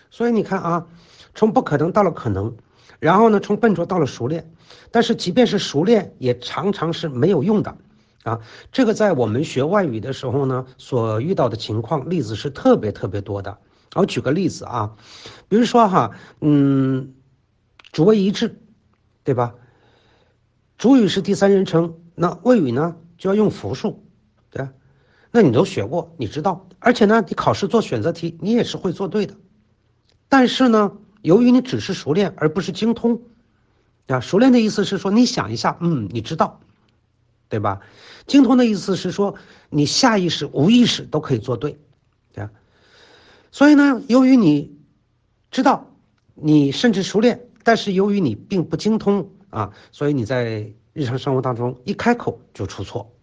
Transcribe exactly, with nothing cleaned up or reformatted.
所以你看啊，从不可能到了可能，然后呢，从笨拙到了熟练，但是即便是熟练，也常常是没有用的。啊，这个在我们学外语的时候呢，所遇到的情况例子是特别特别多的。我举个例子啊，比如说哈，嗯，主谓一致，对吧？主语是第三人称，那谓语呢就要用复数，对吧？那你都学过，你知道，而且呢，你考试做选择题，你也是会做对的。但是呢，由于你只是熟练而不是精通，啊，熟练的意思是说你想一下，嗯，你知道，对吧？精通的意思是说你下意识、无意识都可以做对，对吧？所以呢，由于你知道，你甚至熟练，但是由于你并不精通啊，所以你在日常生活当中一开口就出错。